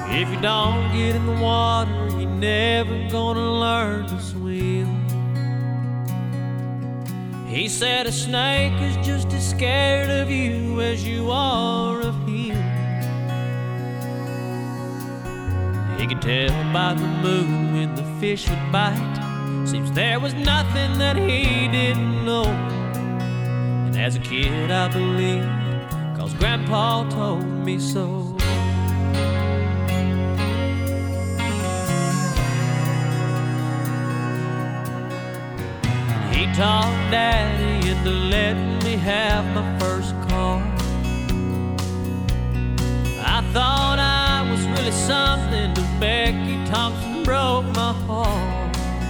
If you don't get in the water, you're never gonna learn to swim. He said a snake is just as scared of you as you are of him. He could tell by the moon when the fish would bite. Seems there was nothing that he didn't know. And as a kid I believed, 'cause Grandpa told me so. He talked Daddy into letting me have my first car. I thought I was really something till Becky Thompson broke my heart.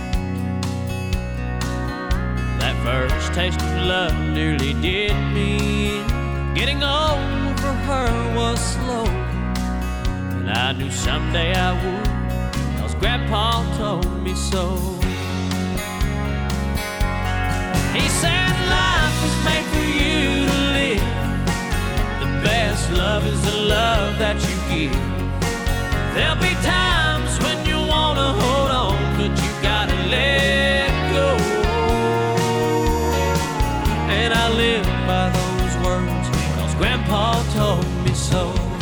That first taste of love nearly did me in. Getting over her was slow, and I knew someday I would, 'cause Grandpa told me so. He said life is made for you to live. The best love is the love that you give. There'll be times when you wanna hold on, but you gotta let go. And I live by those words, 'cause Grandpa told me so.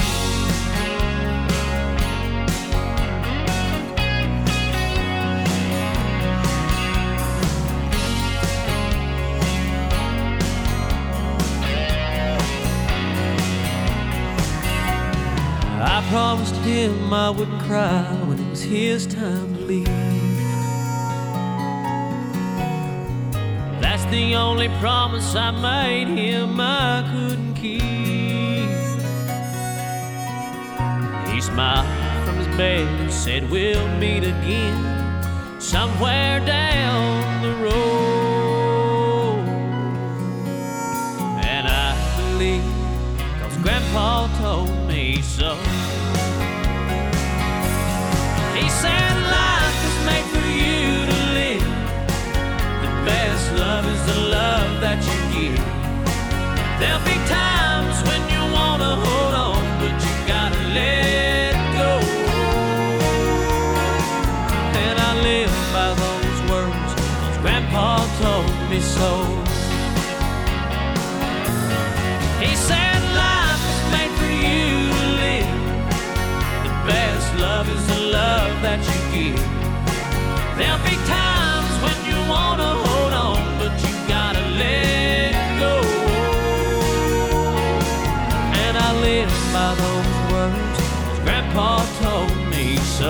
I promised him I wouldn't cry when it was his time to leave. That's the only promise I made him I couldn't keep. He smiled from his bed and said we'll meet again somewhere down the road. And I believe, 'cause Grandpa told me so. He said life is made for you to live. The best love is the love that you give. There'll be times when you wanna hold on, but you gotta let go. And I live by those words, 'cause Grandpa told me so. He said life is made for you to live. The best love is the love that you give. There'll be times when you wanna hold on, but you gotta let go. And I live by those words, 'cause Grandpa told me so.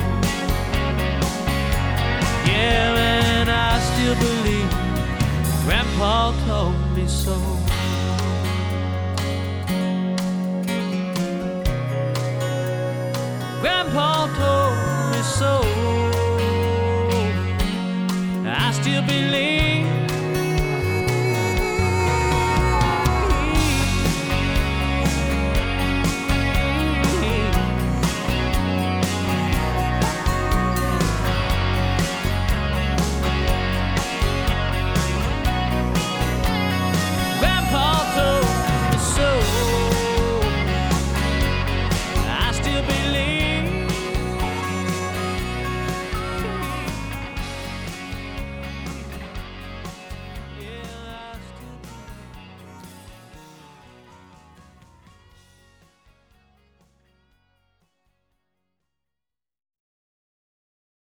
Yeah, and I still believe Grandpa told me so. Grandpa told me so. I still believe. Grandpa told me so. I still believe.